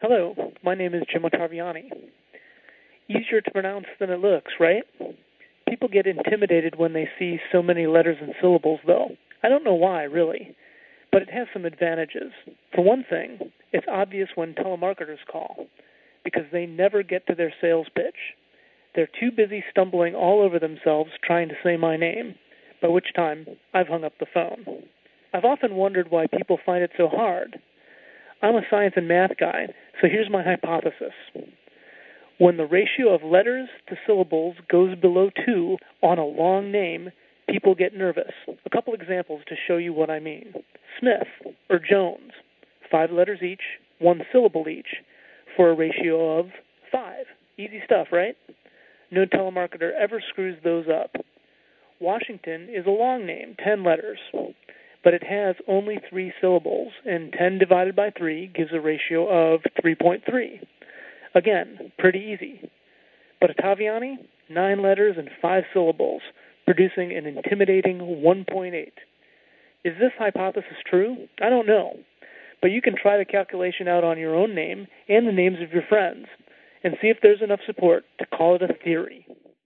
Hello, my name is Jim Ottaviani. Easier to pronounce than it looks, right? People get intimidated when they see so many letters and syllables, though. I don't know why, really, but it has some advantages. For one thing, it's obvious when telemarketers call, because they never get to their sales pitch. They're too busy stumbling all over themselves trying to say my name, by which time I've hung up the phone. I've often wondered why people find it so hard. I'm a science and math guy, so here's my hypothesis. When the ratio of letters to syllables goes below 2 on a long name, people get nervous. A couple examples to show you what I mean. Smith or Jones, 5 letters each, 1 syllable each, for a ratio of 5. Easy stuff, right? No telemarketer ever screws those up. Washington is a long name, 10 letters, but it has only 3 syllables, and 10 divided by 3 gives a ratio of 3.3. Again, pretty easy. But Ottaviani, 9 letters and 5 syllables, producing an intimidating 1.8. Is this hypothesis true? I don't know. But you can try the calculation out on your own name and the names of your friends, and see if there's enough support to call it a theory.